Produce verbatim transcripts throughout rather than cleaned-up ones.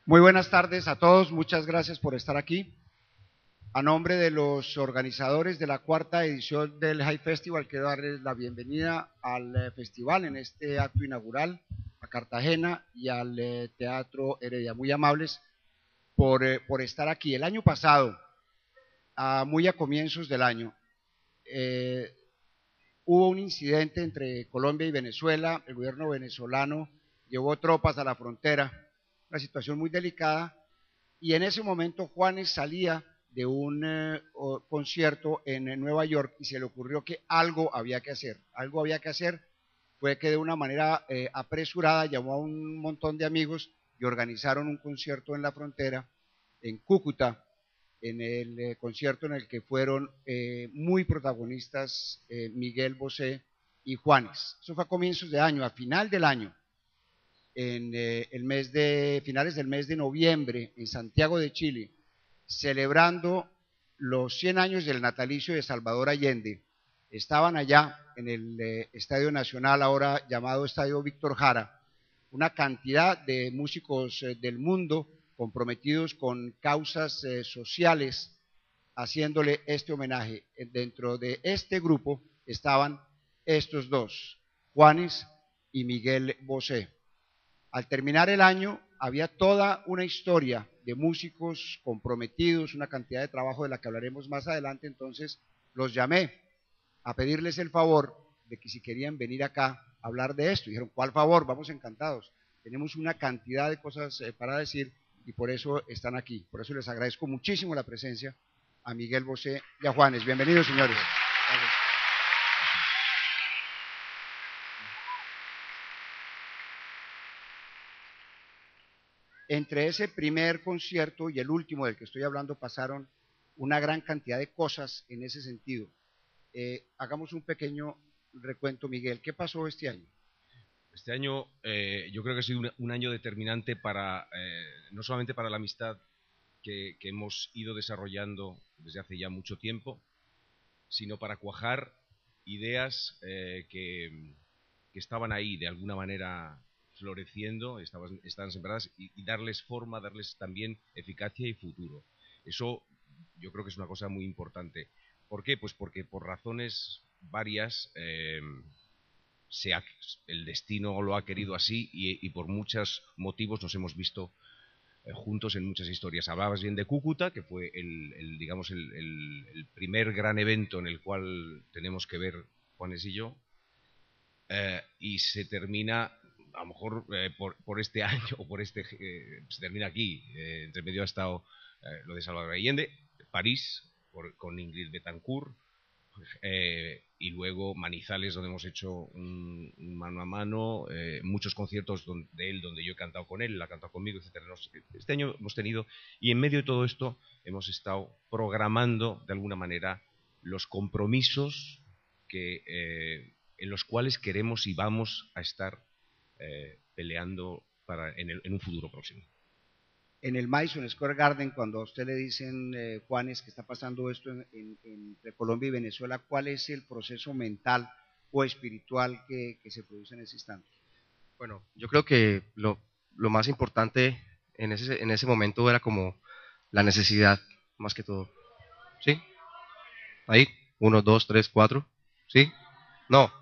Muy buenas tardes a todos, muchas gracias por estar aquí. A nombre de los organizadores de la cuarta edición del High Festival, quiero darles la bienvenida al eh, festival en este acto inaugural, a Cartagena y al eh, Teatro Heredia. Muy amables por, eh, por estar aquí. El año pasado, a, muy a comienzos del año, eh, hubo un incidente entre Colombia y Venezuela. El gobierno venezolano llevó tropas a la frontera, una situación muy delicada, y en ese momento Juanes salía de un eh, concierto en Nueva York y se le ocurrió que algo había que hacer, algo había que hacer, fue que de una manera eh, apresurada llamó a un montón de amigos y organizaron un concierto en la frontera, en Cúcuta, en el eh, concierto en el que fueron eh, muy protagonistas eh, Miguel Bosé y Juanes. Eso fue a comienzos de año, a final del año, en eh, el mes de finales del mes de noviembre en Santiago de Chile, celebrando los cien años del natalicio de Salvador Allende. Estaban allá en el eh, Estadio Nacional, ahora llamado Estadio Víctor Jara, una cantidad de músicos eh, del mundo comprometidos con causas eh, sociales, haciéndole este homenaje. Dentro de este grupo estaban estos dos, Juanes y Miguel Bosé. Al terminar el año había toda una historia de músicos comprometidos, una cantidad de trabajo de la que hablaremos más adelante, entonces los llamé a pedirles el favor de que si querían venir acá a hablar de esto. Dijeron, ¿cuál favor? Vamos encantados. Tenemos una cantidad de cosas eh, para decir y por eso están aquí. Por eso les agradezco muchísimo la presencia a Miguel Bosé y a Juanes. Bienvenidos, señores. Gracias. Entre ese primer concierto y el último del que estoy hablando pasaron una gran cantidad de cosas en ese sentido. Eh, hagamos un pequeño recuento, Miguel. ¿Qué pasó este año? Este año eh, yo creo que ha sido un, un año determinante para, eh, no solamente para la amistad que, que hemos ido desarrollando desde hace ya mucho tiempo, sino para cuajar ideas eh, que, que estaban ahí de alguna manera floreciendo, estaban, estaban sembradas y, y darles forma, darles también eficacia y futuro. Eso yo creo que es una cosa muy importante. ¿Por qué? Pues porque por razones varias eh, se ha, el destino lo ha querido así y, y por muchos motivos nos hemos visto eh, juntos en muchas historias. Hablabas bien de Cúcuta, que fue el, el digamos el, el, el primer gran evento en el cual tenemos que ver Juanes y yo, eh, y se termina a lo mejor eh, por, por este año o por este eh, se termina aquí, eh, entre medio ha estado eh, lo de Salvador Allende, París por, con Ingrid Betancourt, eh, y luego Manizales, donde hemos hecho un, un mano a mano, eh, muchos conciertos donde, de él donde yo he cantado con él, él ha cantado conmigo, etcétera. Este año hemos tenido, y en medio de todo esto hemos estado programando de alguna manera los compromisos que, eh, en los cuales queremos y vamos a estar eh, peleando para, en, el, en un futuro próximo. En el Madison Square Garden, cuando a usted le dicen, eh, Juanes, que está pasando esto en, en, entre Colombia y Venezuela, ¿cuál es el proceso mental o espiritual que, que se produce en ese instante? Bueno, yo creo que lo, lo más importante en ese, en ese momento era como la necesidad, más que todo. ¿Sí? Ahí, uno, dos, tres, cuatro. ¿Sí? No.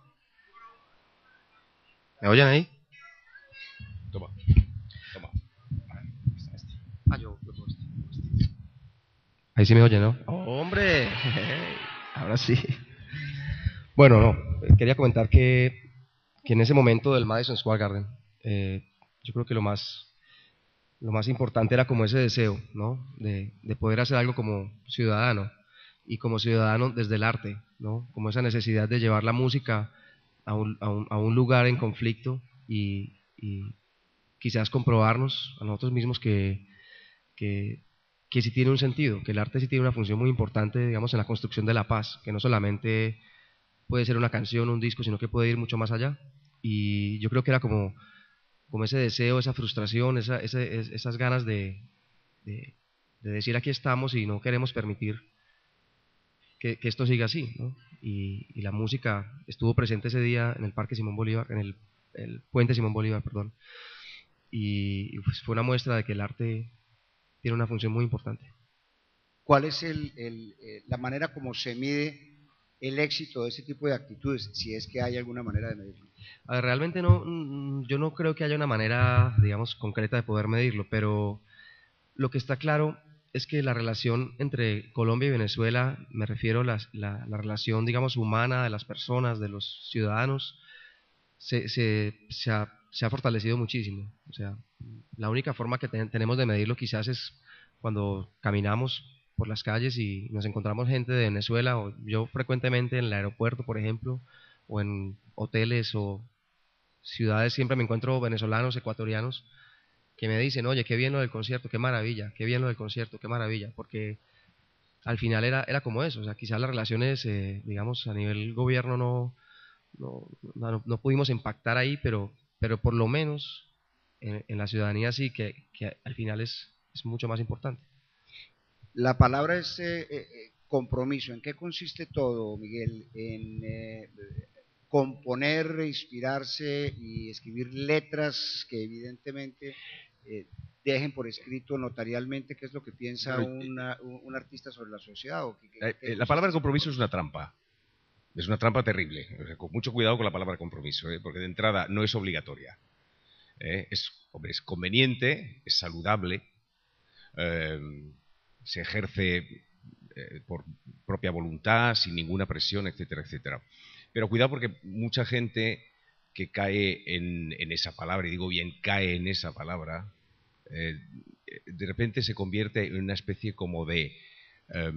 ¿Me oyen ahí? Toma, toma. Ah, yo, yo puedo este, este. Ahí sí me oyen, ¿no? Oh, hombre, ahora sí. Bueno, no, quería comentar que, que en ese momento del Madison Square Garden, eh, yo creo que lo más lo más importante era como ese deseo, ¿no? De, de poder hacer algo como ciudadano y como ciudadano desde el arte, ¿no? Como esa necesidad de llevar la música a un, a un, a un lugar en conflicto y, y quizás comprobarnos a nosotros mismos que, que, que sí tiene un sentido, que el arte sí tiene una función muy importante, digamos, en la construcción de la paz, que no solamente puede ser una canción, un disco, sino que puede ir mucho más allá. Y yo creo que era como como ese deseo, esa frustración, esa, ese, esas ganas de, de, de, decir aquí estamos y no queremos permitir que, que esto siga así, ¿no? Y, y, la música estuvo presente ese día en el Parque Simón Bolívar, en el, el Puente Simón Bolívar, perdón. y pues fue una muestra de que el arte tiene una función muy importante. ¿Cuál es el, el, eh, la manera como se mide el éxito de ese tipo de actitudes, si es que hay alguna manera de medirlo? A ver, realmente no, yo no creo que haya una manera, digamos, concreta de poder medirlo, pero lo que está claro es que la relación entre Colombia y Venezuela, me refiero a la, la, la relación, digamos, humana de las personas, de los ciudadanos, se, se, se, ha, se ha fortalecido muchísimo. O sea, la única forma que ten, tenemos de medirlo quizás es cuando caminamos por las calles y nos encontramos gente de Venezuela, o yo frecuentemente en el aeropuerto, por ejemplo, o en hoteles o ciudades, siempre me encuentro venezolanos, ecuatorianos, que me dicen, oye, qué bien lo del concierto, qué maravilla, qué bien lo del concierto, qué maravilla, porque al final era, era como eso, o sea, quizás las relaciones, eh, digamos, a nivel gobierno no, no, no, no pudimos impactar ahí, pero, pero por lo menos en, en la ciudadanía sí, que, que al final es, es mucho más importante. La palabra es eh, eh, compromiso. ¿En qué consiste todo, Miguel? En eh, componer, inspirarse y escribir letras que evidentemente eh, dejen por escrito notarialmente qué es lo que piensa Pero, una, un, un artista sobre la sociedad. ¿O qué, eh, qué la palabra compromiso, compromiso es una trampa. Es una trampa terrible. O sea, con mucho cuidado con la palabra compromiso, ¿eh? Porque de entrada no es obligatoria. ¿eh? Es, hombre, es conveniente, es saludable, eh, se ejerce eh, por propia voluntad, sin ninguna presión, etcétera, etcétera. Pero cuidado porque mucha gente que cae en, en esa palabra, y digo bien, cae en esa palabra, eh, de repente se convierte en una especie como de eh,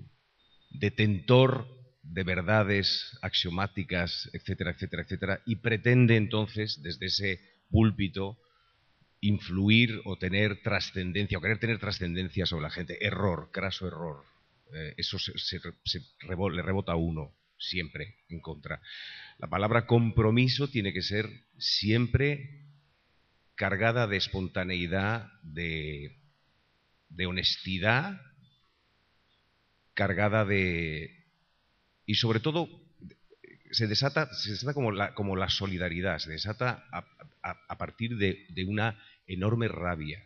detentor de verdades axiomáticas, etcétera, etcétera, etcétera, y pretende entonces, desde ese púlpito, influir o tener trascendencia, o querer tener trascendencia sobre la gente. Error, craso error. Eh, eso se, se, se rebota, le rebota a uno siempre en contra. La palabra compromiso tiene que ser siempre cargada de espontaneidad, de, de honestidad, cargada de... y sobre todo se desata, se desata como, la, como la solidaridad, se desata a, a, a partir de, de una enorme rabia.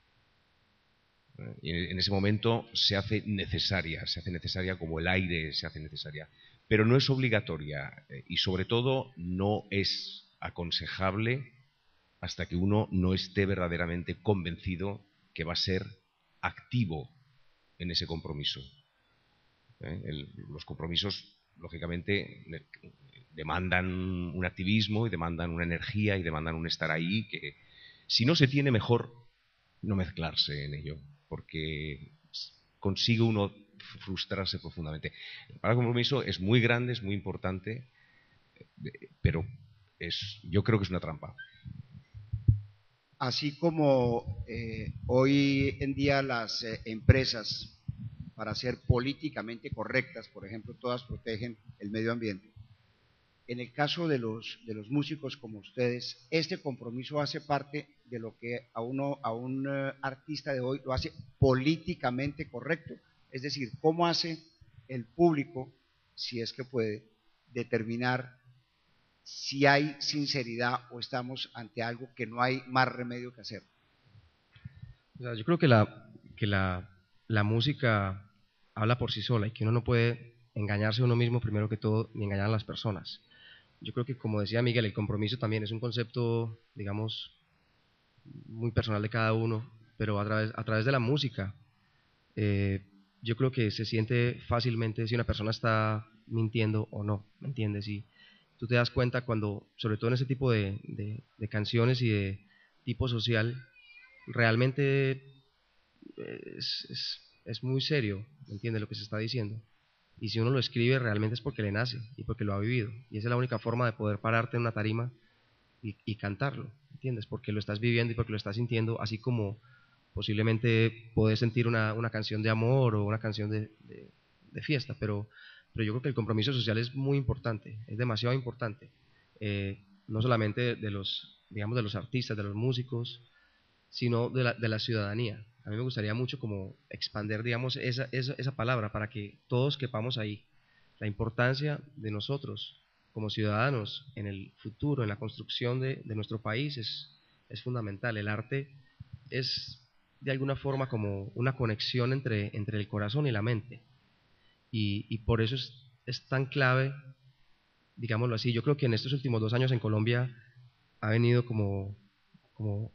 Y en ese momento se hace necesaria, se hace necesaria como el aire se hace necesaria, pero no es obligatoria y sobre todo no es aconsejable hasta que uno no esté verdaderamente convencido que va a ser activo en ese compromiso. ¿Eh? El, los compromisos, lógicamente, demandan un activismo y demandan una energía y demandan un estar ahí que, si no se tiene, mejor no mezclarse en ello, porque consigue uno frustrarse profundamente. El compromiso es muy grande, es muy importante, pero es, yo creo que es una trampa. Así como eh, hoy en día las eh, empresas, para ser políticamente correctas, por ejemplo, todas protegen el medio ambiente. En el caso de los, de los músicos como ustedes, este compromiso hace parte de lo que a, uno, a un uh, artista de hoy lo hace políticamente correcto. Es decir, ¿cómo hace el público, si es que puede, determinar si hay sinceridad o estamos ante algo que no hay más remedio que hacer? O sea, yo creo que la, que la, la música habla por sí sola y que uno no puede engañarse a uno mismo primero que todo ni engañar a las personas. Yo creo que, como decía Miguel, el compromiso también es un concepto, digamos, muy personal de cada uno, pero a través, a través de la música, eh, yo creo que se siente fácilmente si una persona está mintiendo o no, ¿me entiendes? Y tú te das cuenta cuando, sobre todo en ese tipo de, de, de canciones y de tipo social, realmente es, es, es muy serio, ¿me entiendes lo que se está diciendo? Y si uno lo escribe realmente es porque le nace y porque lo ha vivido. Y esa es la única forma de poder pararte en una tarima y, y cantarlo, ¿entiendes? Porque lo estás viviendo y porque lo estás sintiendo, así como posiblemente podés sentir una, una canción de amor o una canción de, de, de fiesta, pero, pero yo creo que el compromiso social es muy importante, es demasiado importante. Eh, no solamente de los, digamos, de los artistas, de los músicos, sino de la, de la ciudadanía. A mí me gustaría mucho como expandir, digamos, esa, esa, esa palabra para que todos quepamos ahí. La importancia de nosotros como ciudadanos en el futuro, en la construcción de, de nuestro país es, es fundamental. El arte es de alguna forma como una conexión entre, entre el corazón y la mente. Y, y por eso es, es tan clave, digámoslo así. Yo creo que en estos últimos dos años en Colombia ha venido como, como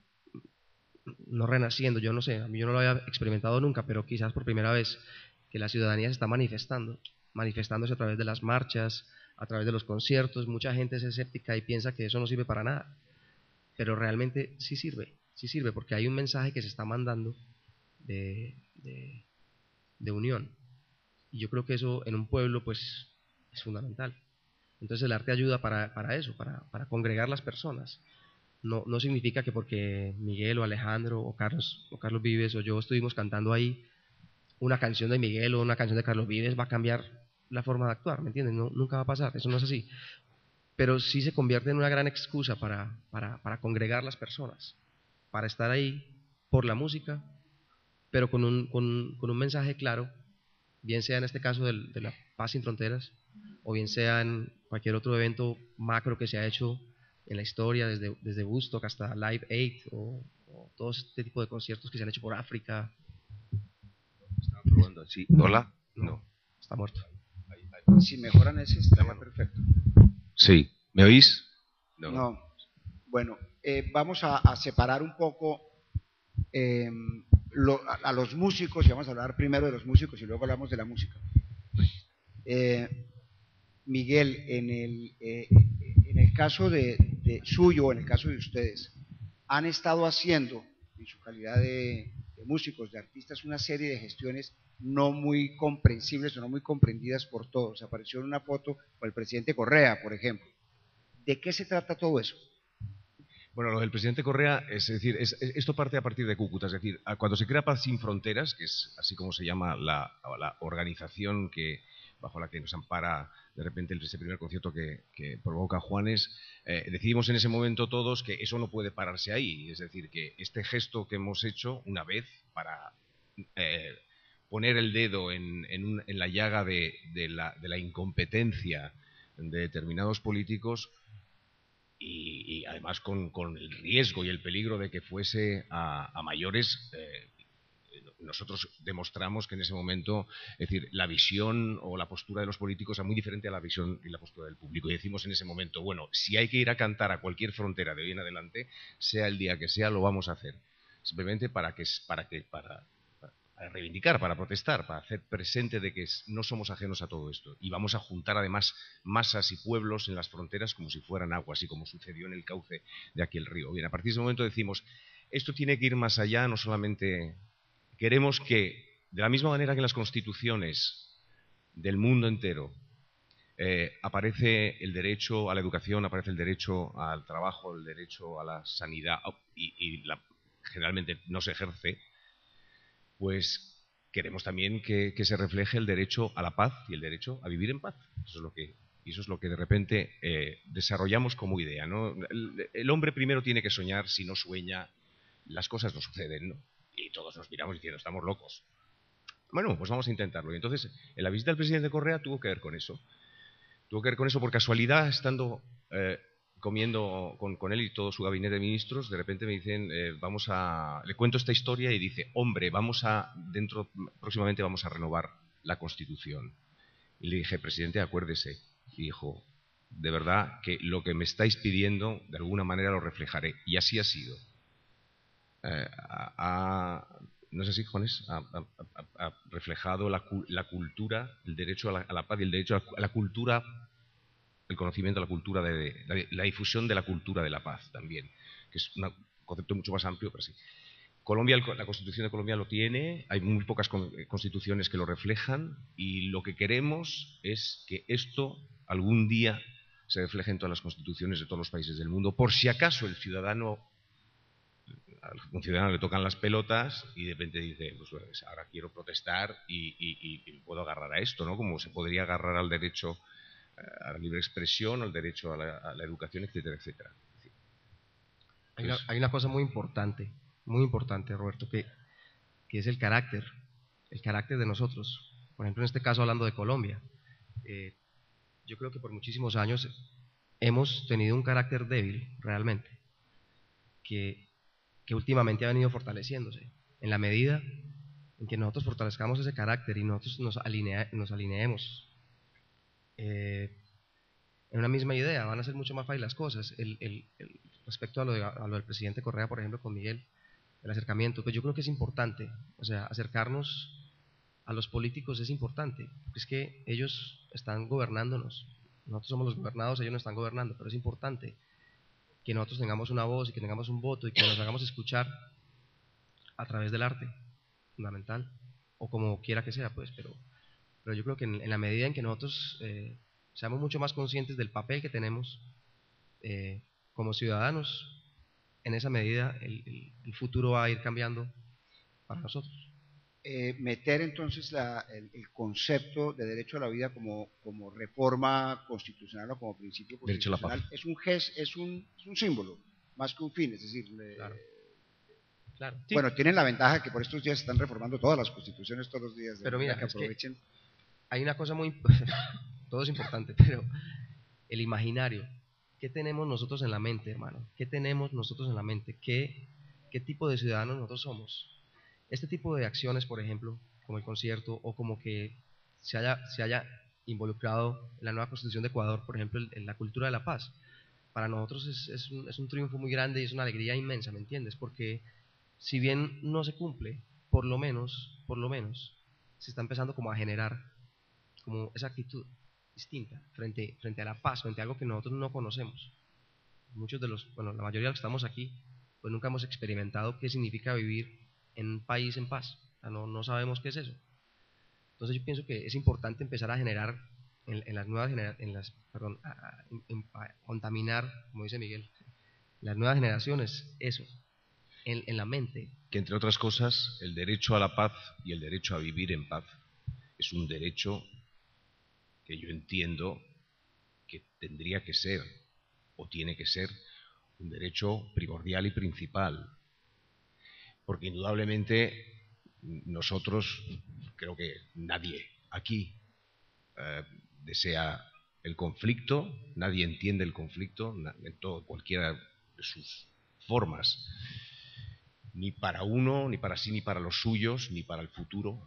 no renaciendo, yo no sé, a mí yo no lo había experimentado nunca, pero quizás por primera vez que la ciudadanía se está manifestando, manifestándose a través de las marchas, a través de los conciertos. Mucha gente es escéptica y piensa que eso no sirve para nada, pero realmente sí sirve, sí sirve porque hay un mensaje que se está mandando de, de, de unión, y yo creo que eso en un pueblo pues es fundamental. Entonces el arte ayuda para, para eso, para, para congregar las personas. No, no significa que porque Miguel o Alejandro o Carlos, o Carlos Vives o yo estuvimos cantando ahí una canción de Miguel o una canción de Carlos Vives va a cambiar la forma de actuar, ¿me entiendes? No, nunca va a pasar, eso no es así. Pero sí se convierte en una gran excusa para, para, para congregar las personas, para estar ahí por la música, pero con un, con, con un mensaje claro, bien sea en este caso del, de la Paz Sin Fronteras, o bien sea en cualquier otro evento macro que se ha hecho en la historia, desde, desde Woodstock hasta Live Aid, o, o todo este tipo de conciertos que se han hecho por África. Estaba probando, sí. ¿Hola? No, No. está muerto. Si mejoran ese sistema, perfecto. Sí. ¿Me oís? No. no. Bueno, eh, vamos a, a separar un poco eh, lo, a, a los músicos, y vamos a hablar primero de los músicos y luego hablamos de la música. Eh, Miguel, en el, eh, en el caso de, de suyo, en el caso de ustedes, han estado haciendo, en su calidad de, de músicos, de artistas, una serie de gestiones no muy comprensibles o no muy comprendidas por todos. Apareció en una foto con el presidente Correa, por ejemplo. ¿De qué se trata todo eso? Bueno, lo del presidente Correa, es decir, es, es, esto parte a partir de Cúcuta, es decir, cuando se crea Paz Sin Fronteras, que es así como se llama la, la organización que, bajo la que nos ampara de repente ese primer concierto que, que provoca Juanes, eh, decidimos en ese momento todos que eso no puede pararse ahí, es decir, que este gesto que hemos hecho una vez para eh, poner el dedo en, en, un, en la llaga de, de, la, de la incompetencia de determinados políticos, Y, y además con, con el riesgo y el peligro de que fuese a, a mayores, eh, nosotros demostramos que en ese momento, es decir, la visión o la postura de los políticos era muy diferente a la visión y la postura del público. Y decimos en ese momento, bueno, si hay que ir a cantar a cualquier frontera de hoy en adelante, sea el día que sea, lo vamos a hacer. Simplemente para que, para que, para, para reivindicar, para protestar, para hacer presente de que no somos ajenos a todo esto. Y vamos a juntar además masas y pueblos en las fronteras como si fueran aguas, y como sucedió en el cauce de aquel río. Bien, a partir de ese momento decimos, esto tiene que ir más allá, no solamente queremos que, de la misma manera que en las constituciones del mundo entero eh, aparece el derecho a la educación, aparece el derecho al trabajo, el derecho a la sanidad, y, y la, generalmente no se ejerce, pues queremos también que, que se refleje el derecho a la paz y el derecho a vivir en paz. Eso es lo que, y eso es lo que de repente eh, desarrollamos como idea, ¿no? El, el hombre primero tiene que soñar, si no sueña, las cosas no suceden, ¿no? Y todos nos miramos diciendo, estamos locos. Bueno, pues vamos a intentarlo. Y entonces, en la visita del presidente Correa tuvo que ver con eso. Tuvo que ver con eso por casualidad, estando eh, comiendo con, con él y todo su gabinete de ministros, de repente me dicen, eh, vamos a... Le cuento esta historia y dice, hombre, vamos a... dentro próximamente vamos a renovar la Constitución. Y le dije, presidente, acuérdese. Y dijo, de verdad que lo que me estáis pidiendo, de alguna manera lo reflejaré. Y así ha sido. Eh, a, a, no sé si, Juanes, ha, ha, ha reflejado la, la cultura, el derecho a la, a la paz y el derecho a la, a la cultura, el conocimiento de la cultura, de, de la, la difusión de la cultura de la paz también, que es un concepto mucho más amplio, pero sí. Colombia, la Constitución de Colombia lo tiene, hay muy pocas constituciones que lo reflejan, y lo que queremos es que esto algún día se refleje en todas las constituciones de todos los países del mundo, por si acaso el ciudadano, a un ciudadano le tocan las pelotas y de repente dice, pues ahora quiero protestar y, y, y puedo agarrar a esto, ¿no? Como se podría agarrar al derecho a la libre expresión, al derecho a la, a la educación, etcétera, etcétera. Hay una, hay una cosa muy importante, muy importante, Roberto, que, que es el carácter, el carácter de nosotros. Por ejemplo, en este caso, hablando de Colombia, eh, yo creo que por muchísimos años hemos tenido un carácter débil, realmente, que, que últimamente ha venido fortaleciéndose. En la medida en que nosotros fortalezcamos ese carácter y nosotros nos, alinea, nos alineemos eh, en una misma idea, van a ser mucho más fáciles las cosas. El, el, el, respecto a lo, de, a lo del presidente Correa, por ejemplo, con Miguel, el acercamiento, pues yo creo que es importante, o sea, acercarnos a los políticos es importante, porque es que ellos están gobernándonos, nosotros somos los gobernados, ellos nos están gobernando, pero es importante que nosotros tengamos una voz y que tengamos un voto y que nos hagamos escuchar a través del arte, fundamental, o como quiera que sea, pues, pero, pero yo creo que en, en la medida en que nosotros eh, seamos mucho más conscientes del papel que tenemos eh, como ciudadanos, en esa medida el, el, el futuro va a ir cambiando para nosotros. Eh, meter entonces la, el, el concepto de derecho a la vida como, como reforma constitucional o como principio constitucional es un gest, es un, es un símbolo, más que un fin, es decir, claro. Eh, claro. Sí. Bueno, tienen la ventaja que por estos días se están reformando todas las constituciones todos los días, de pero mira, que aprovechen. Que hay una cosa muy, todo es importante, pero el imaginario, ¿qué tenemos nosotros en la mente, hermano? ¿Qué tenemos nosotros en la mente? ¿Qué, qué tipo de ciudadanos nosotros somos? Este tipo de acciones, por ejemplo, como el concierto, o como que se haya, se haya involucrado en la nueva Constitución de Ecuador, por ejemplo, en la cultura de la paz, para nosotros es, es, un, es un triunfo muy grande y es una alegría inmensa, ¿me entiendes? Porque si bien no se cumple, por lo menos, por lo menos, se está empezando como a generar como esa actitud distinta frente, frente a la paz, frente a algo que nosotros no conocemos. Muchos de los, bueno, la mayoría de los que estamos aquí, pues nunca hemos experimentado qué significa vivir en un país en paz, o sea, no, no sabemos qué es eso. Entonces yo pienso que es importante empezar a generar en, en las nuevas generaciones, las, perdón, a, a, a contaminar, como dice Miguel, las nuevas generaciones, eso, en, en la mente. Que entre otras cosas, el derecho a la paz y el derecho a vivir en paz es un derecho que yo entiendo que tendría que ser, o tiene que ser, un derecho primordial y principal. Porque indudablemente nosotros, creo que nadie aquí eh, desea el conflicto, nadie entiende el conflicto en todo, cualquiera de sus formas, ni para uno, ni para sí, ni para los suyos, ni para el futuro,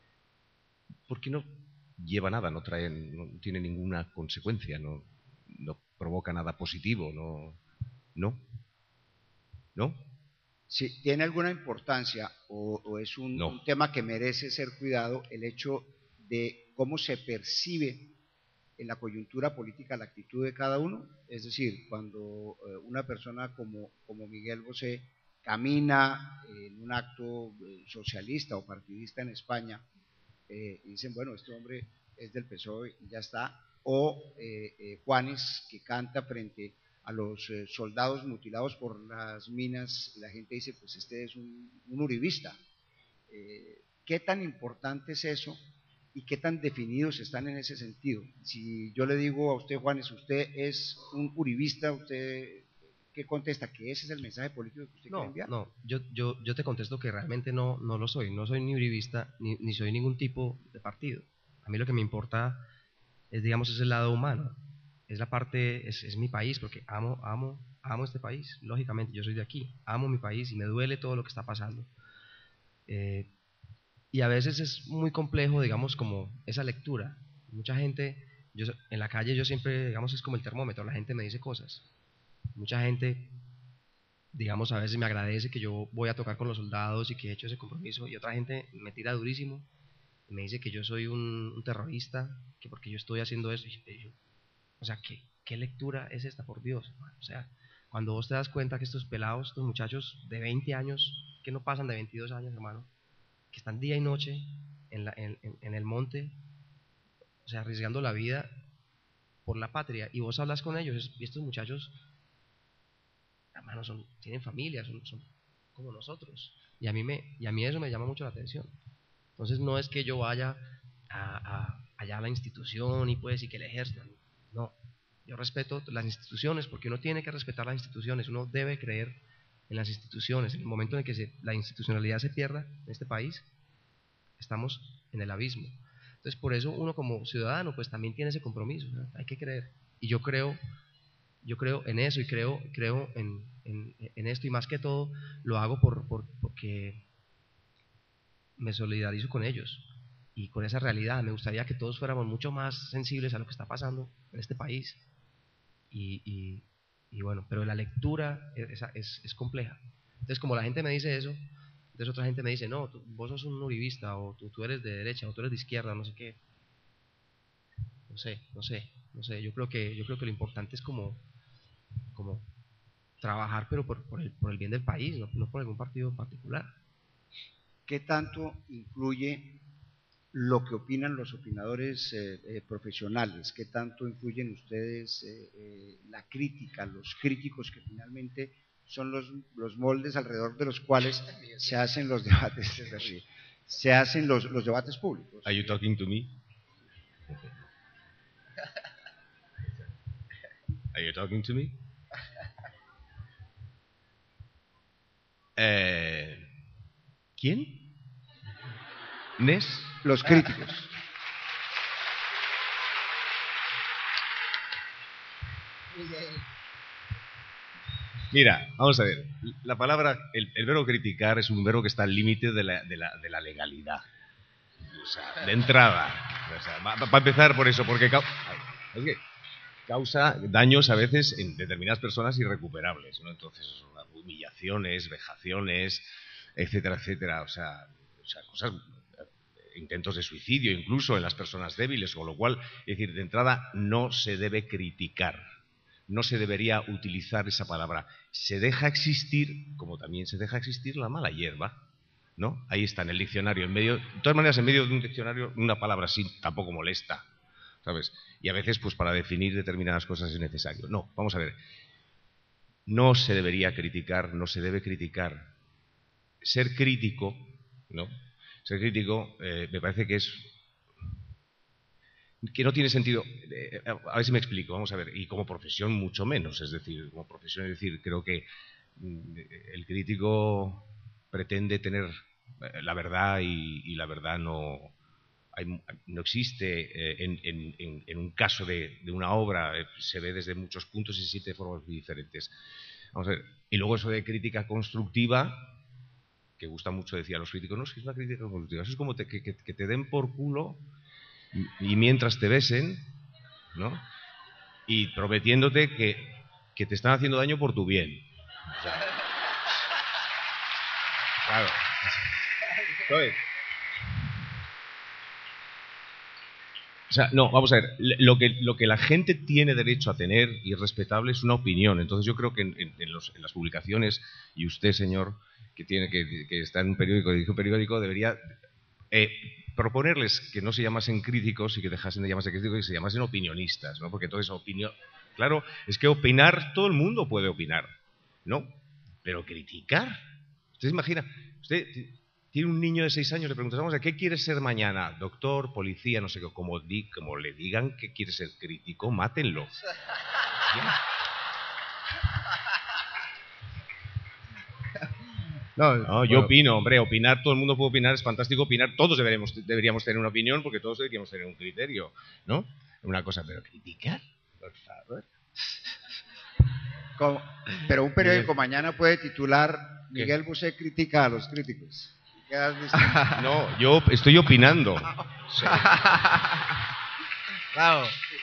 porque no lleva nada, no trae, no tiene ninguna consecuencia, no, no provoca nada positivo, no, no, no. Si tiene alguna importancia o, o es un, no. un tema que merece ser cuidado, el hecho de cómo se percibe en la coyuntura política la actitud de cada uno, es decir, cuando eh, una persona como, como Miguel Bosé camina en un acto eh, socialista o partidista en España, eh, y dicen, bueno, este hombre es del P S O E y ya está, o eh, eh, Juanes, que canta frente a los eh, soldados mutilados por las minas, la gente dice, pues este es un, un uribista. Eh, ¿Qué tan importante es eso y qué tan definidos están en ese sentido? Si yo le digo a usted, Juanes, usted es un uribista, usted, ¿qué contesta? ¿Que ese es el mensaje político que usted no, quiere enviar? No, yo, yo, yo te contesto que realmente no, no lo soy, no soy ni uribista, ni, ni soy ningún tipo de partido. A mí lo que me importa es, digamos, es el lado humano, es la parte, es, es mi país, porque amo, amo, amo este país, lógicamente, yo soy de aquí, amo mi país y me duele todo lo que está pasando. Eh, y a veces es muy complejo, digamos, como esa lectura. Mucha gente, yo en la calle yo siempre, digamos, es como el termómetro, la gente me dice cosas. Mucha gente, digamos, a veces me agradece que yo voy a tocar con los soldados y que he hecho ese compromiso, y otra gente me tira durísimo y me dice que yo soy un, un terrorista, que porque yo estoy haciendo eso. Y yo, o sea, ¿qué, ¿qué lectura es esta, por Dios? O sea, cuando vos te das cuenta que estos pelados, estos muchachos de veinte años, que no pasan de veintidós años, hermano, que están día y noche en, la, en, en, en el monte, o sea, arriesgando la vida por la patria, y vos hablas con ellos, y estos muchachos, hermano, son, tienen familia, son, son como nosotros, y a, mí me, y a mí eso me llama mucho la atención. Entonces no es que yo vaya a, a, allá a la institución y pues y que el ejército, no, yo respeto las instituciones porque uno tiene que respetar las instituciones, uno debe creer en las instituciones. En el momento en que se, la institucionalidad se pierda en este país, estamos en el abismo. Entonces por eso uno como ciudadano pues también tiene ese compromiso, ¿no? Hay que creer, y yo creo yo creo en eso, y creo, creo en, en, en esto, y más que todo lo hago por, por, porque me solidarizo con ellos y con esa realidad. Me gustaría que todos fuéramos mucho más sensibles a lo que está pasando en este país y, y, y bueno, pero la lectura es, es, es compleja. Entonces, como la gente me dice eso, entonces otra gente me dice, no, tú, vos sos un uribista, o tú, tú eres de derecha, o tú eres de izquierda, no sé qué. No sé, no sé, no sé. Yo creo que, yo creo que lo importante es como, como trabajar, pero por, por, el, por el bien del país, no, no por algún partido particular. ¿Qué tanto influye lo que opinan los opinadores eh, eh, profesionales? ¿Qué tanto influyen ustedes eh, eh, la crítica, los críticos que finalmente son los, los moldes alrededor de los cuales se hacen los debates, se hacen los, los debates públicos? Are you talking to me? Are you talking to me? Eh, ¿Quién? ¿Nes? Los críticos. Mira, vamos a ver, la palabra, el, el verbo criticar es un verbo que está al límite de la, de, la, de la legalidad. O sea, de entrada. O sea, va, va a empezar por eso, porque ca es que causa daños a veces en determinadas personas irrecuperables, ¿no? Entonces, humillaciones, vejaciones, etcétera, etcétera. O sea, o sea cosas, intentos de suicidio incluso en las personas débiles, con lo cual, es decir, de entrada no se debe criticar. No se debería utilizar esa palabra. Se deja existir, como también se deja existir la mala hierba, ¿no? Ahí está en el diccionario. En medio, de todas maneras, en medio de un diccionario, una palabra así tampoco molesta, ¿sabes? Y a veces, pues para definir determinadas cosas es necesario. No, vamos a ver. No se debería criticar, no se debe criticar. Ser crítico, ¿no? Ser crítico eh, me parece que es... que no tiene sentido, eh, a ver si me explico, vamos a ver, y como profesión mucho menos, es decir, como profesión, es decir, creo que el crítico pretende tener la verdad y, y la verdad no, hay, no existe eh, en, en, en un caso de, de una obra, eh, se ve desde muchos puntos y se siente de formas muy diferentes. Vamos a ver, y luego eso de crítica constructiva, que gusta mucho decir a los críticos, no, si es una crítica constructiva, eso es como te, que, que, que te den por culo y mientras te besen, ¿no? Y prometiéndote que, que te están haciendo daño por tu bien. O sea, claro. ¿Sabes? O sea, no, vamos a ver, lo que, lo que la gente tiene derecho a tener y es respetable es una opinión. Entonces yo creo que en, en, en, los, en las publicaciones, y usted, señor, que tiene que, que está en un periódico, dirige un periódico, debería eh, proponerles que no se llamasen críticos y que dejasen de llamarse críticos y se llamasen opinionistas, ¿no? Porque entonces opinión, claro, es que opinar, todo el mundo puede opinar, ¿no? Pero criticar, usted se imagina, usted tiene un niño de seis años, le preguntas, vamos a ¿qué quieres ser mañana? Doctor, policía, no sé qué, como, di, como le digan que quiere ser crítico, mátenlo. ¿Ya? No, no, yo bueno. opino, hombre, opinar, todo el mundo puede opinar, es fantástico opinar, todos deberemos, deberíamos tener una opinión porque todos deberíamos tener un criterio, ¿no? Una cosa, pero criticar, por favor. Como, pero un periódico mañana puede titular Miguel Bosé critica a los críticos. ¿Qué has visto? No, yo estoy opinando. Sí. Claro.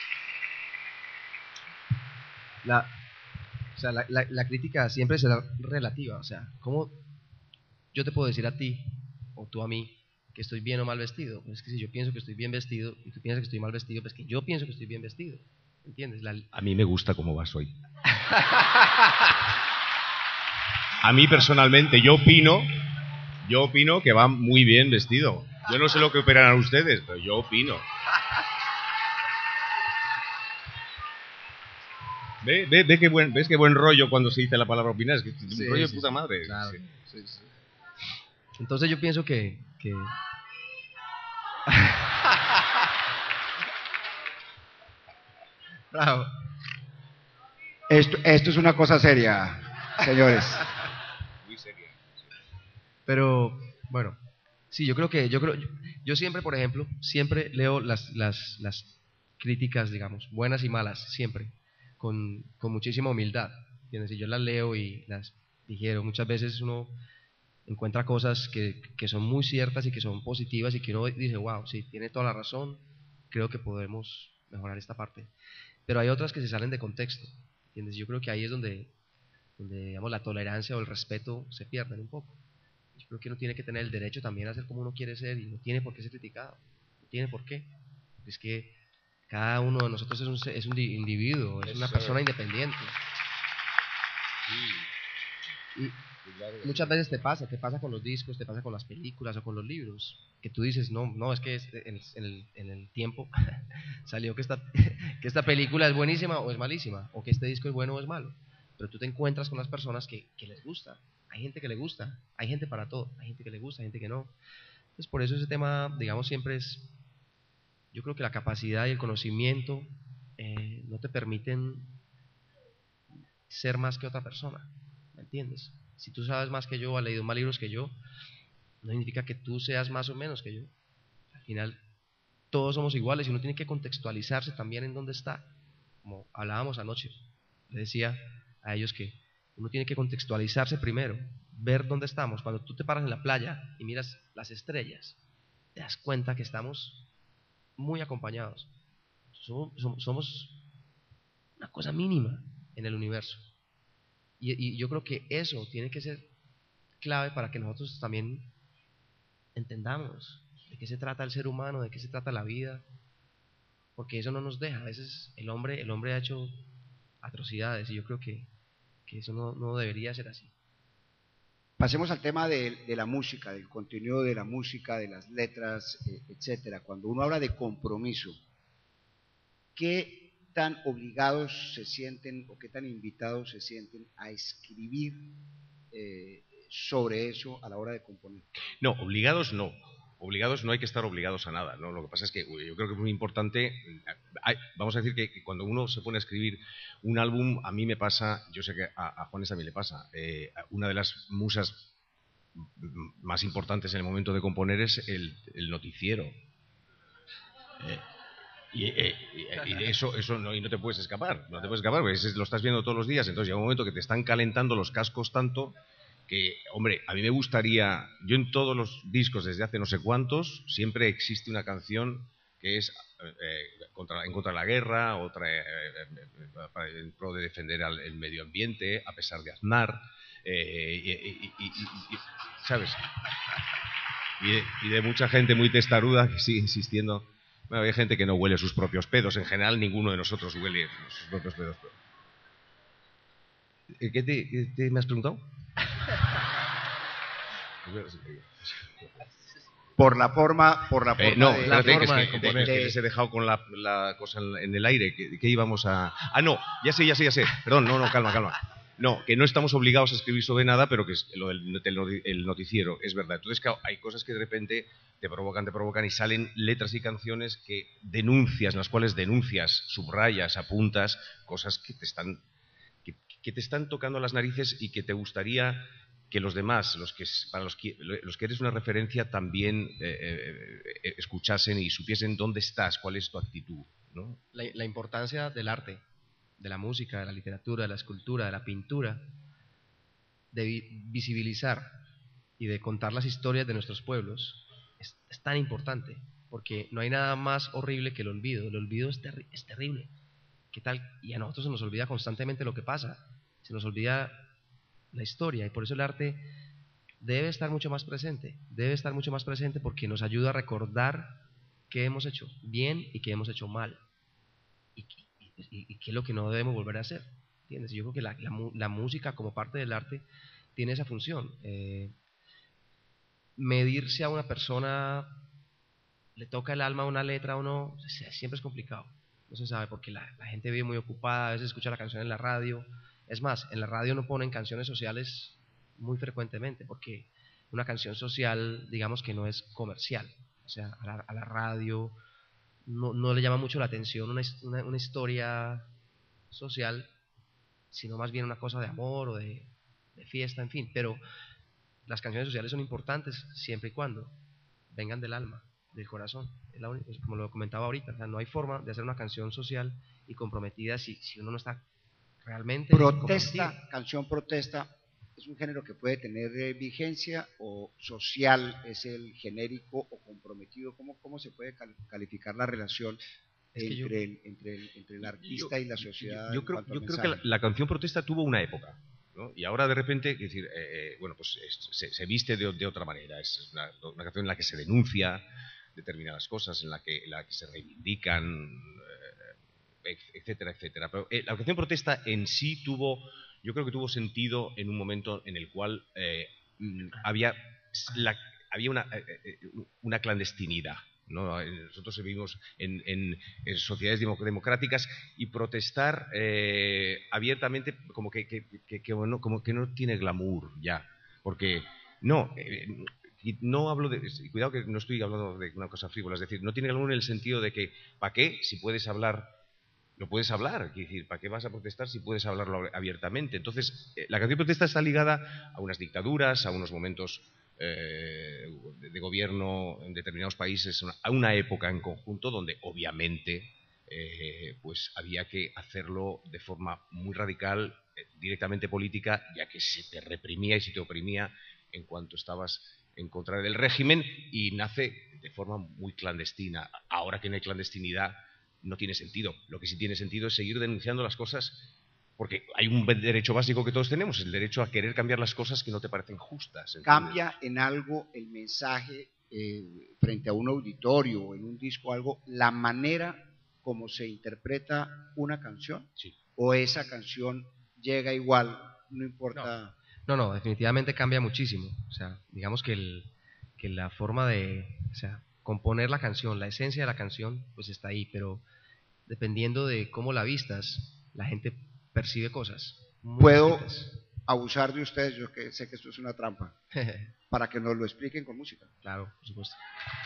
La, o sea, la, la, la crítica siempre será relativa, o sea, ¿cómo yo te puedo decir a ti, o tú a mí, que estoy bien o mal vestido? Pues es que si yo pienso que estoy bien vestido y tú piensas que estoy mal vestido, pues que yo pienso que estoy bien vestido. ¿Entiendes? La... A mí me gusta cómo vas hoy. A mí personalmente, yo opino, yo opino que va muy bien vestido. Yo no sé lo que operarán ustedes, pero yo opino. Ve, ve, ve qué buen, ¿ves qué buen rollo cuando se dice la palabra opinar? Es que es un sí, rollo sí, de puta sí, madre. Claro. Sí. Sí, sí. Entonces yo pienso que... que... Bravo. Esto, esto es una cosa seria, señores. Muy seria. Pero, bueno, sí, yo creo que, yo creo, yo, yo siempre, por ejemplo, siempre leo las, las, las críticas, digamos, buenas y malas, siempre, con, con muchísima humildad. ¿entiendes? Y yo las leo y las digiero. Muchas veces uno encuentra cosas que, que son muy ciertas y que son positivas y que uno dice, wow, sí, tiene toda la razón, creo que podemos mejorar esta parte. Pero hay otras que se salen de contexto, ¿entiendes? Yo creo que ahí es donde, donde digamos, la tolerancia o el respeto se pierden un poco. Yo creo que uno tiene que tener el derecho también a ser como uno quiere ser y no tiene por qué ser criticado, no tiene por qué. Es que cada uno de nosotros es un, es un individuo, es una persona independiente. Y muchas veces te pasa, te pasa con los discos, te pasa con las películas o con los libros, que tú dices, no, no, es que es, en, en, el, en el tiempo salió que esta, que esta película es buenísima o es malísima, o que este disco es bueno o es malo, pero tú te encuentras con las personas que, que les gusta, hay gente que le gusta, hay gente para todo, hay gente que le gusta, hay gente que no. Entonces por eso ese tema, digamos, siempre es, yo creo que la capacidad y el conocimiento eh, no te permiten ser más que otra persona, ¿me entiendes? Si tú sabes más que yo, has leído más libros que yo, no significa que tú seas más o menos que yo. Al final, todos somos iguales y uno tiene que contextualizarse también en dónde está. Como hablábamos anoche, le decía a ellos que uno tiene que contextualizarse primero, ver dónde estamos. Cuando tú te paras en la playa y miras las estrellas, te das cuenta que estamos muy acompañados. Somos, somos una cosa mínima en el universo. Y, y yo creo que eso tiene que ser clave para que nosotros también entendamos de qué se trata el ser humano, de qué se trata la vida, porque eso no nos deja. A veces el hombre, el hombre ha hecho atrocidades y yo creo que, que eso no, no debería ser así. Pasemos al tema de, de la música, del contenido de la música, de las letras, eh, etcétera. Cuando uno habla de compromiso, ¿qué tan obligados se sienten o qué tan invitados se sienten a escribir eh, sobre eso a la hora de componer? No, obligados no. Obligados no hay que estar obligados a nada, ¿no? Lo que pasa es que yo creo que es muy importante, hay, vamos a decir que, que cuando uno se pone a escribir un álbum, a mí me pasa, yo sé que a, a Juanes también le pasa, eh, una de las musas más importantes en el momento de componer es el, el noticiero. Eh, Y, eh, y, y eso, eso no, y no te puedes escapar, no te puedes escapar, porque lo estás viendo todos los días, entonces llega un momento que te están calentando los cascos tanto que, hombre, a mí me gustaría, yo en todos los discos desde hace no sé cuántos, siempre existe una canción que es eh, contra, en contra de la guerra, otra eh, eh, en pro de defender al, el medio ambiente, a pesar de Aznar, eh, y, y, y, y, ¿sabes? Y de, y de mucha gente muy testaruda que sigue insistiendo. Bueno, hay gente que no huele sus propios pedos. En general, ninguno de nosotros huele sus propios pedos. ¿Qué te, qué te me has preguntado? Por la forma, por la forma eh, no, de, espérate, la que, forma es que, de, de, que les he dejado con la, la cosa en el aire. Que, que íbamos a... Ah, no, ya sé, ya sé, ya sé. Perdón, no, no, calma, calma. No, que no estamos obligados a escribir sobre nada, pero que es lo del el noticiero, es verdad. Entonces, claro, hay cosas que de repente te provocan, te provocan y salen letras y canciones que denuncias, en las cuales denuncias, subrayas, apuntas, cosas que te están, que, que te están tocando las narices y que te gustaría que los demás, los que, para los que, los que eres una referencia, también eh, eh, escuchasen y supiesen dónde estás, cuál es tu actitud, ¿no? La, la importancia del arte, de la música, de la literatura, de la escultura, de la pintura, de vi visibilizar y de contar las historias de nuestros pueblos es, es tan importante, porque no hay nada más horrible que el olvido. El olvido es, terri es terrible. ¿Qué tal? Y a nosotros se nos olvida constantemente lo que pasa, se nos olvida la historia, y por eso el arte debe estar mucho más presente, debe estar mucho más presente porque nos ayuda a recordar qué hemos hecho bien y qué hemos hecho mal. Y, y, y qué es lo que no debemos volver a hacer, ¿entiendes? Yo creo que la, la, la música como parte del arte tiene esa función. Eh, medirse a una persona, le toca el alma a una letra o no, siempre es complicado, no se sabe porque la, la gente vive muy ocupada, a veces escucha la canción en la radio. Es más, en la radio no ponen canciones sociales muy frecuentemente porque una canción social, digamos que no es comercial, o sea, a la, a la radio No, no le llama mucho la atención una, una, una historia social, sino más bien una cosa de amor o de, de fiesta, en fin. Pero las canciones sociales son importantes siempre y cuando vengan del alma, del corazón. Es la única, como lo comentaba ahorita, o sea, no hay forma de hacer una canción social y comprometida si, si uno no está realmente... Protesta, compartir. Canción protesta, ¿es un género que puede tener eh, vigencia o social es el genérico o comprometido? ¿Cómo, cómo se puede calificar la relación es entre, yo, el, entre, el, entre el artista yo, y la sociedad? Yo, yo creo, yo creo que la, la canción protesta tuvo una época, ¿no? Y ahora de repente, es decir, eh, bueno, pues es, se, se viste de, de otra manera. Es una, una canción en la que se denuncia determinadas cosas, en la que, en la que se reivindican, eh, etcétera, etcétera. Pero eh, la canción protesta en sí tuvo, yo creo que tuvo sentido en un momento en el cual eh, había, la, había una, eh, una clandestinidad, ¿no? Nosotros vivimos en, en, en sociedades democráticas y protestar eh, abiertamente como que, que, que, que, no, como que no tiene glamour ya, porque no, eh, y no hablo de, cuidado que no estoy hablando de una cosa frívola, es decir, no tiene glamour en el sentido de que ¿para qué? Si puedes hablar, lo puedes hablar, es decir, ¿para qué vas a protestar si puedes hablarlo abiertamente? Entonces, eh, la canción protesta está ligada a unas dictaduras, a unos momentos Eh, de, de gobierno en determinados países, a una época en conjunto donde obviamente eh, pues había que hacerlo de forma muy radical, eh, directamente política, ya que se te reprimía y se te oprimía en cuanto estabas en contra del régimen, y nace de forma muy clandestina. Ahora que no hay clandestinidad no tiene sentido. Lo que sí tiene sentido es seguir denunciando las cosas, porque hay un derecho básico que todos tenemos, el derecho a querer cambiar las cosas que no te parecen justas. ¿Entiendes? ¿Cambia en algo el mensaje eh, frente a un auditorio o en un disco algo, la manera como se interpreta una canción? Sí. ¿O esa canción llega igual, no importa? No, no, no, definitivamente cambia muchísimo. O sea, digamos que, el, que la forma de, o sea, componer la canción, la esencia de la canción, pues está ahí, pero dependiendo de cómo la vistas, la gente percibe cosas. ¿Puedo distintas. abusar de ustedes? Yo que sé que esto es una trampa, para que nos lo expliquen con música. Claro, por supuesto.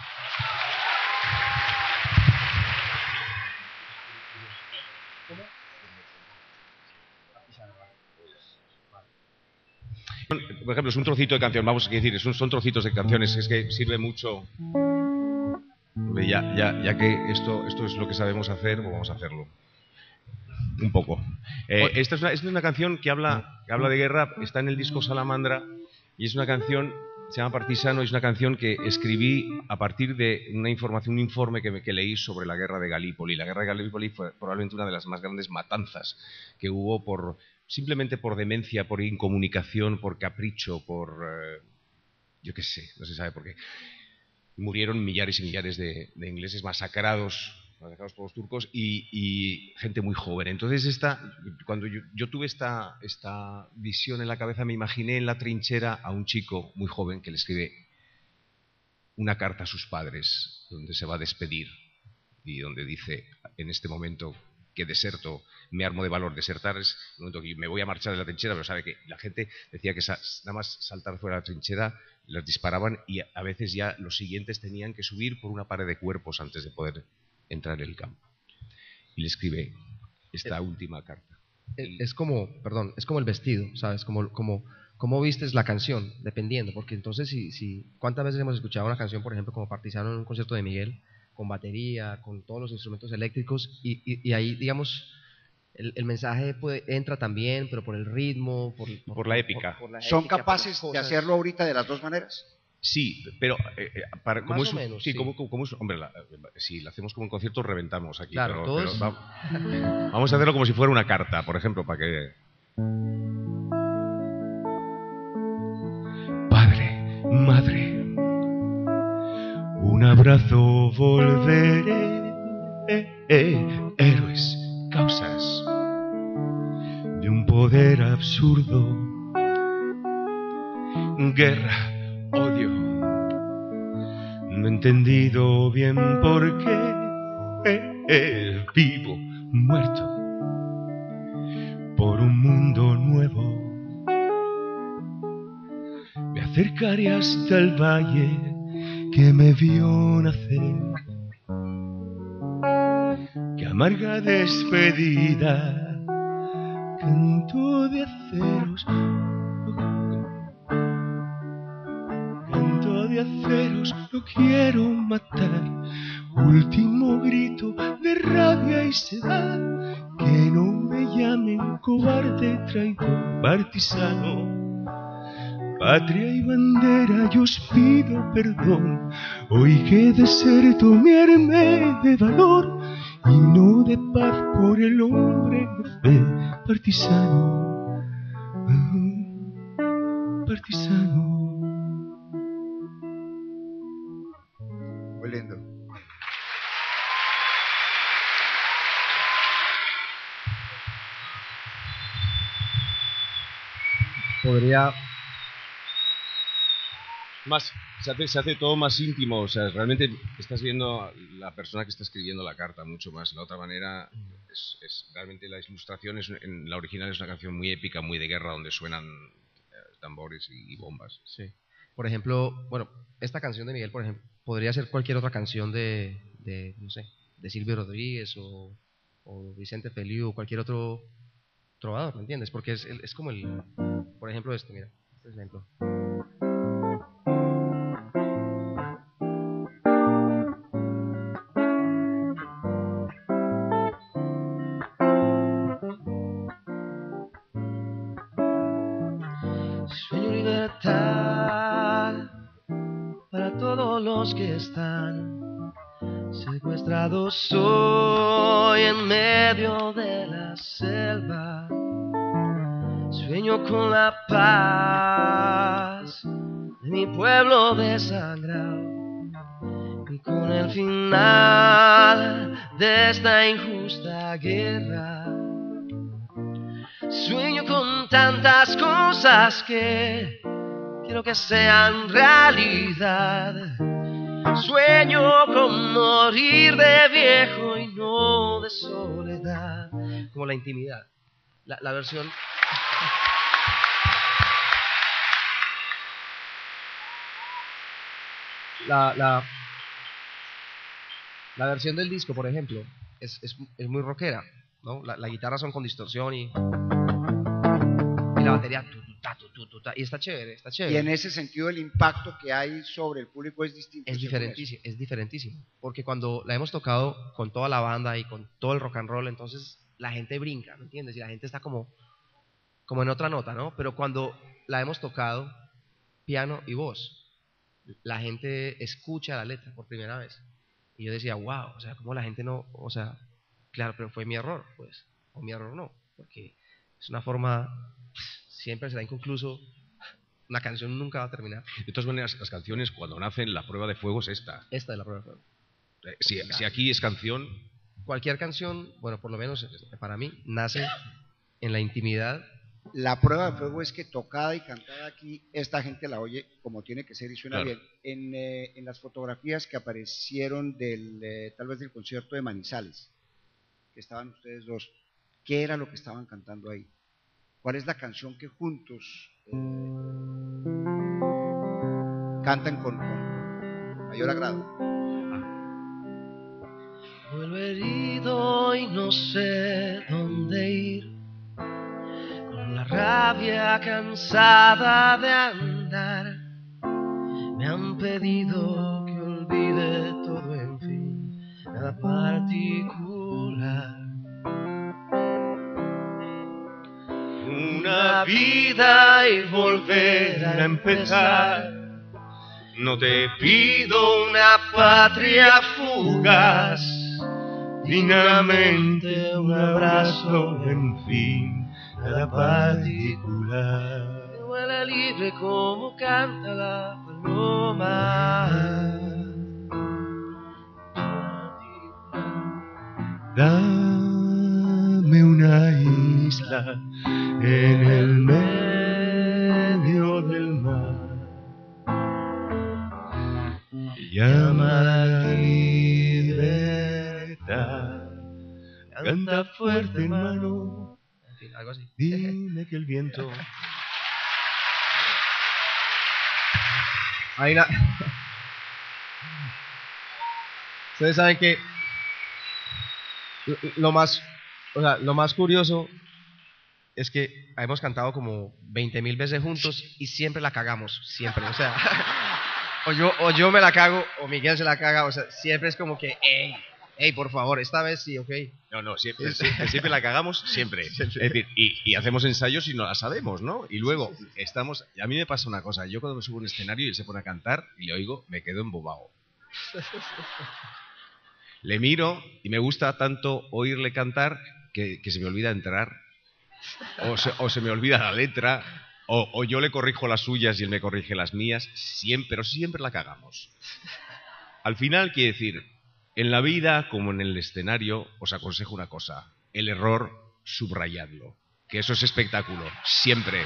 Por ejemplo, es un trocito de canción, vamos a decir, son, son trocitos de canciones, es que sirve mucho. Ya, ya, ya que esto, esto es lo que sabemos hacer, pues vamos a hacerlo. Un poco. Eh, esta, es una, esta es una canción que habla, que habla de guerra, está en el disco Salamandra, y es una canción, se llama Partisano, es una canción que escribí a partir de una información, un informe que, me, que leí sobre la guerra de Galípoli. La guerra de Galípoli fue probablemente una de las más grandes matanzas que hubo por simplemente por demencia, por incomunicación, por capricho, por... Eh, yo qué sé, no se sabe por qué. Murieron millares y millares de, de ingleses masacrados masacrados por los turcos y, y gente muy joven. Entonces, esta, cuando yo, yo tuve esta, esta visión en la cabeza, me imaginé en la trinchera a un chico muy joven que le escribe una carta a sus padres, donde se va a despedir y donde dice, en este momento que deserto, me armo de valor. Desertar es el momento que me voy a marchar de la trinchera, pero sabe que la gente decía que nada más saltar fuera de la trinchera les disparaban y a veces ya los siguientes tenían que subir por una pared de cuerpos antes de poder entrar en el campo. Y le escribe esta es, última carta. Es como, perdón, es como el vestido, ¿sabes? Como, como, como vistes la canción, dependiendo, porque entonces si, si, ¿cuántas veces hemos escuchado una canción, por ejemplo, como Partisano en un concierto de Miguel, con batería, con todos los instrumentos eléctricos, y, y, y ahí, digamos, el, el mensaje puede, entra también, pero por el ritmo, por, por, por la épica. Por, por la ¿Son épica, capaces de hacerlo ahorita de las dos maneras? Sí, pero eh, para, como más es, o menos, sí, sí. Como, como, como es, hombre, la, si lo hacemos como un concierto reventamos aquí, claro, pero, todos... pero va, vamos a hacerlo como si fuera una carta, por ejemplo, para que... Padre, madre, un abrazo volveré, eh, eh, héroes, causas de un poder absurdo, guerra, odio, no he entendido bien por qué, eh, eh, vivo, muerto, por un mundo nuevo. Me acercaré hasta el valle que me vio nacer. Qué amarga despedida, canto de aceros. De aceros, lo quiero matar. Último grito de rabia y sed que no me llamen cobarde, traidor, partisano. Patria y bandera, yo os pido perdón. Hoy que deserto me armé de valor y no de paz por el hombre de fe. Partisano, ah, partisano. Muy lindo. Podría... Más, se hace, se hace todo más íntimo, o sea, realmente estás viendo a la persona que está escribiendo la carta mucho más. La otra manera es, es realmente la ilustración, es, en la original es una canción muy épica, muy de guerra, donde suenan eh, tambores y, y bombas. Sí. Por ejemplo, bueno, esta canción de Miguel, por ejemplo, podría ser cualquier otra canción de, de no sé, de Silvio Rodríguez o, o Vicente Feliu o cualquier otro trovador, ¿me entiendes? Porque es, es como el, por ejemplo, esto, mira, este es el ejemplo. Sueño libertad para todos los que están secuestrados hoy en medio de la selva. Sueño con la paz de mi pueblo desangrado y con el final de esta injusta guerra. Sueño con tantas cosas que quiero que sean realidad. Sueño con morir de viejo y no de soledad. Como la intimidad. La, la versión... La, la, la versión del disco, por ejemplo, es, es, es muy rockera, ¿no? La, la guitarra son con distorsión y, y la batería tu, tu, ta, tu, tu, tu, ta, y está chévere, está chévere. Y en ese sentido el impacto que hay sobre el público es distinto. Es diferentísimo, es diferentísimo, porque cuando la hemos tocado con toda la banda y con todo el rock and roll, entonces la gente brinca, ¿me entiendes? Y la gente está como, como en otra nota, ¿no? Pero cuando la hemos tocado piano y voz, la gente escucha la letra por primera vez. Y yo decía, wow, o sea, como la gente no, o sea, claro, pero fue mi error, pues, o mi error no, porque es una forma, siempre será inconcluso, una canción nunca va a terminar. De todas maneras, las canciones cuando nacen, la prueba de fuego es esta. Esta es la prueba de fuego. Eh, Si, si aquí es canción, Cualquier canción, bueno, por lo menos para mí, nace en la intimidad. La prueba de fuego es que tocada y cantada aquí, esta gente la oye como tiene que ser y suena Claro. bien. En, eh, en las fotografías que aparecieron del, eh, tal vez del concierto de Manizales, que estaban ustedes dos, ¿qué era lo que estaban cantando ahí? ¿Cuál es la canción que juntos eh, cantan con, con mayor agrado? Vuelvo herido y no sé dónde ir, con la rabia cansada de andar. Me han pedido que olvide todo, en fin, nada particular. Una vida y volver a empezar. No te pido una patria fugaz, dignamente un abrazo, en fin, nada particular. Me huele libre como canta la paloma. Dame una isla en el medio del mar. Llama la libertad. Canta fuerte, hermano. En fin, algo así. Dime que el viento. Hay una... Ustedes saben que lo más, o sea, lo más curioso es que hemos cantado como veinte mil veces juntos y siempre la cagamos, siempre, o sea, o yo, o yo me la cago o Miguel se la caga, o sea, siempre es como que, ey, Ey, por favor, esta vez sí, ok. No, no, siempre, siempre, siempre la cagamos, siempre. Es decir, y, y hacemos ensayos y no la sabemos, ¿no? Y luego estamos... A mí me pasa una cosa, yo cuando me subo a un escenario y él se pone a cantar y le oigo, me quedo embobado. Le miro y me gusta tanto oírle cantar que, que se me olvida entrar. O se, o se me olvida la letra, o, o yo le corrijo las suyas y él me corrige las mías, siempre, pero siempre la cagamos. Al final, quiere decir, en la vida como en el escenario, os aconsejo una cosa, el error, subrayadlo, que eso es espectáculo, siempre.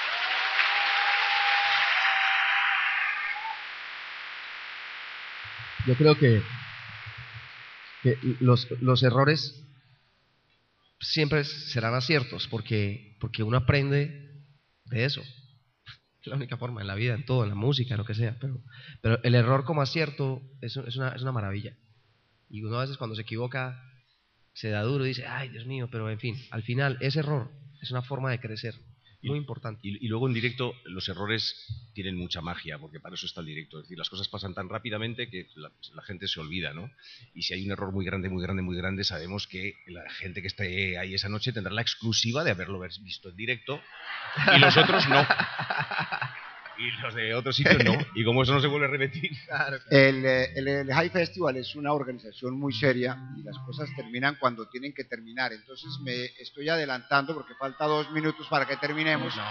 Yo creo que, que los, los errores siempre serán aciertos, porque, porque uno aprende de eso. Es la única forma en la vida, en todo, en la música, en lo que sea. Pero, pero el error como acierto es, es, una, es una maravilla. Y uno a veces cuando se equivoca se da duro y dice, ay, Dios mío, pero en fin, al final ese error es una forma de crecer. Muy importante. Y, y luego en directo los errores tienen mucha magia, porque para eso está el directo. Es decir, las cosas pasan tan rápidamente que la, la gente se olvida, ¿no? Y si hay un error muy grande, muy grande, muy grande, sabemos que la gente que esté ahí esa noche tendrá la exclusiva de haberlo visto en directo y los otros no. Y los de otros sitios no. Y como eso no se vuelve a repetir. Claro, claro. El, el, el High Festival es una organización muy seria y las cosas terminan cuando tienen que terminar. Entonces me estoy adelantando porque falta dos minutos para que terminemos. No.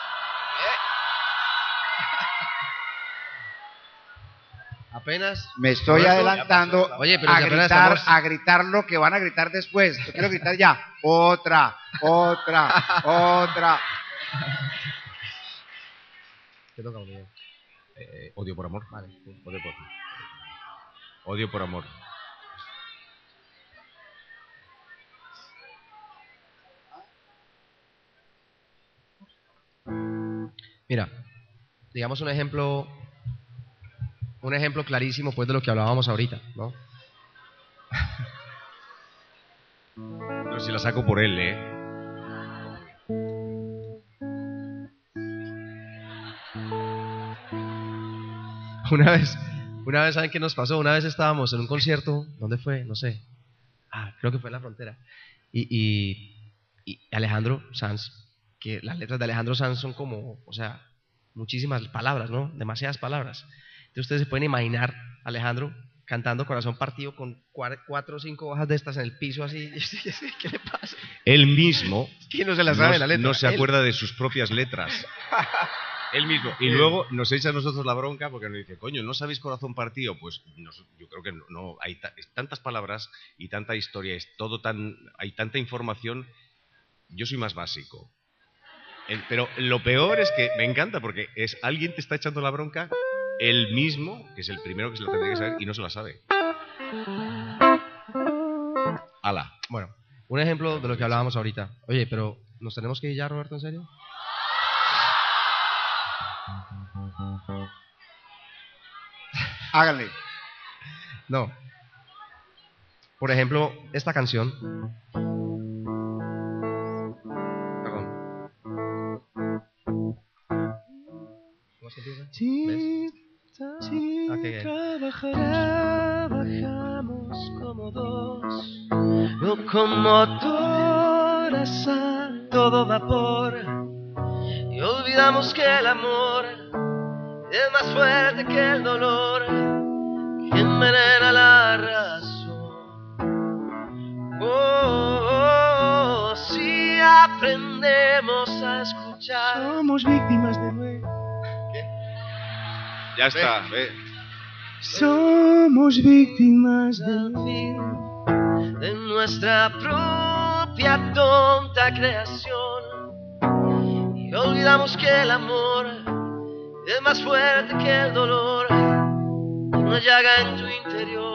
Apenas. Me estoy adelantando. Oye, pero a, si apenas gritar, estamos... a gritar lo que van a gritar después. Yo quiero gritar ya. Otra, otra, otra. ¿Qué toca, Miguel? Eh, odio por amor. Vale. Odio por, odio por amor. Mira, digamos un ejemplo, un ejemplo clarísimo pues de lo que hablábamos ahorita, ¿no? No sé si la saco por él, ¿eh? Una vez, una vez, ¿saben qué nos pasó? Una vez estábamos en un concierto, ¿dónde fue? No sé. Ah, creo que fue en la frontera. Y, y, y Alejandro Sanz, que las letras de Alejandro Sanz son como, o sea, muchísimas palabras, ¿no? Demasiadas palabras. Entonces ustedes se pueden imaginar a Alejandro cantando Corazón Partido con cuatro o cinco hojas de estas en el piso así. ¿Qué le pasa? Él mismo ¿Quién no se la sabe no, la letra? no se Él. acuerda de sus propias letras. Él mismo. Y luego nos echa a nosotros la bronca porque nos dice, coño, ¿no sabéis Corazón Partido? Pues nos, yo creo que no, no hay ta, tantas palabras y tanta historia, es todo tan, hay tanta información. Yo soy más básico. El, pero lo peor es que me encanta porque es alguien te está echando la bronca, él mismo, que es el primero que se la tendría que saber y no se la sabe. Ala. Bueno, un ejemplo de lo que hablábamos ahorita. Oye, pero ¿nos tenemos que ir ya, Roberto, en serio? Háganle. No. Por ejemplo, esta canción. Perdón. ¿Cómo se empieza? ¿Ves? Ah, qué Trabajamos como dos locomotoras a todo vapor y olvidamos que el amor es más fuerte que el dolor que envenena la razón. Oh, oh, oh, si aprendemos a escuchar, Somos víctimas de nuevo. Ya está, ve. Somos víctimas de al fin de nuestra propia tonta creación y olvidamos que el amor es más fuerte que el dolor, una llaga en tu interior.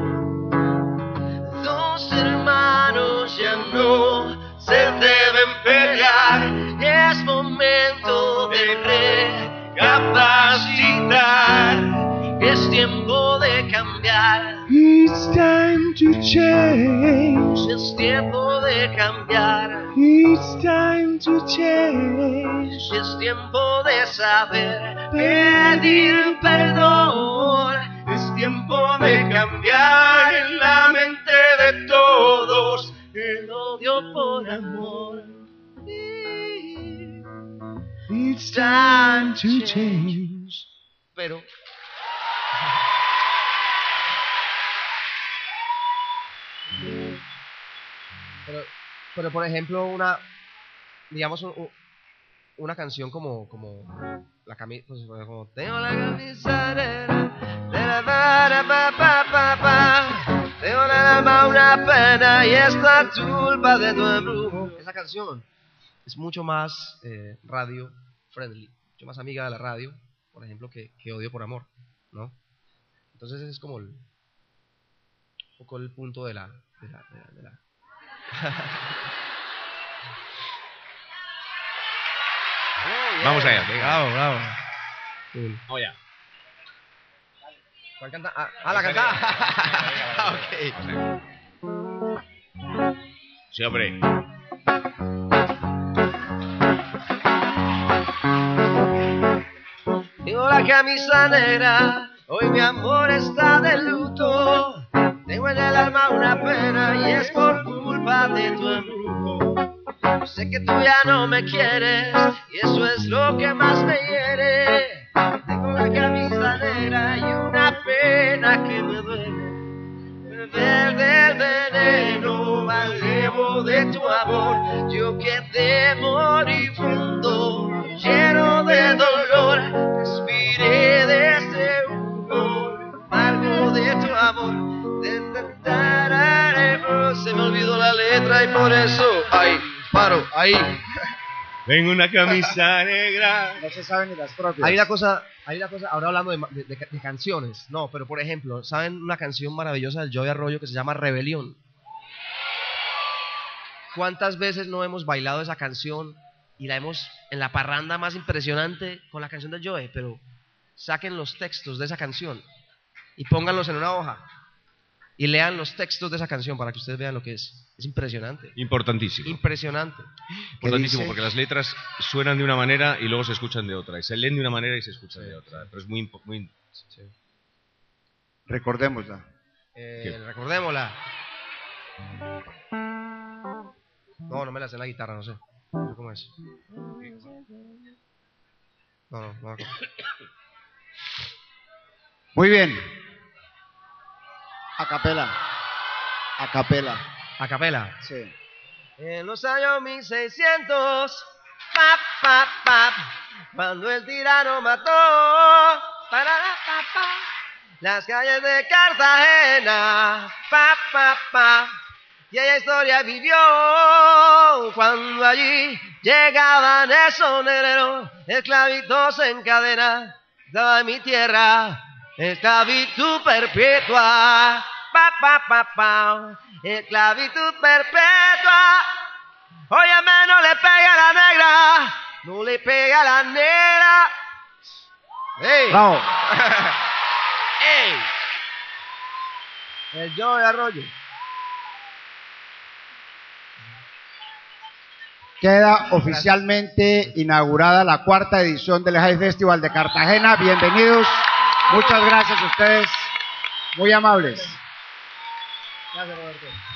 Dos hermanos ya no se deben pelear, es momento de recapacitar, es tiempo de cambiar. It's time to change. Es tiempo de cambiar, It's time to change. es tiempo de saber pedir perdón, es tiempo de cambiar en la mente it's time to change. Pero... Pero, pero por ejemplo, una, digamos, un, una canción como, como la camisa, pues, como tengo la camisa negra, de la para pa pa pa pa, tengo en el alma una pena y es la culpa de tu embrujo. Esa canción es mucho más eh, radio friendly, mucho más amiga de la radio, por ejemplo, que, que Odio por Amor, ¿no? Entonces ese es como el, un poco el punto de la, de la, de la, de la Vamos allá, venga. Bravo, bravo. Sí. Vamos allá. ¿Cuál canta? Ah, ah, la cantaba. Ah, ok. Sí, hombre. Tengo la camisa negra, hoy mi amor está de luto. Tengo en el alma una pena y es por culpa de tu embrujo. Sé que tú ya no me quieres y eso es lo que más me hiere. Tengo la camisa negra y una pena que me duele. Beber del veneno malevo de tu amor. Yo quedé moribundo, lleno de dolor. Respiré de ese humo amargo de tu amor. Se me olvidó la letra y por eso, ay, paro, ahí. Tengo una camisa negra. No se saben ni las propias. Hay una cosa, hay una cosa, ahora hablando de, de, de, de canciones, no, pero por ejemplo, ¿saben una canción maravillosa del Joey Arroyo que se llama Rebelión? ¿Cuántas veces no hemos bailado esa canción y la hemos en la parranda más impresionante con la canción del Joey? Pero saquen los textos de esa canción y pónganlos en una hoja. Y lean los textos de esa canción para que ustedes vean lo que es. Es impresionante. Importantísimo. Impresionante. Importantísimo, porque las letras suenan de una manera y luego se escuchan de otra. Y se leen de una manera y se escuchan de otra. Pero es muy... muy Sí. Recordémosla. Eh, recordémosla. No, no me la sé en la guitarra, no sé. No sé cómo es. No, no, no. Muy bien. A capela. A capela. A capela. Sí. En los años mil seiscientos, pa, pa, pa, cuando el tirano mató, parara, pa, pa, las calles de Cartagena, pa, pa, pa, y ella historia vivió cuando allí llegaban esos negreros, esclavitos en cadena, daba en mi tierra, esclavitud perpetua. Pa, pa, pa, pa, esclavitud perpetua. Óyeme, no le pega a la negra, no le pega a la negra. ¡Ey! Bravo. ¡Ey! El Joey Arroyo. Queda oficialmente inaugurada la cuarta edición del High Festival de Cartagena. Bienvenidos. Muchas gracias a ustedes. Muy amables. Gracias, Roberto.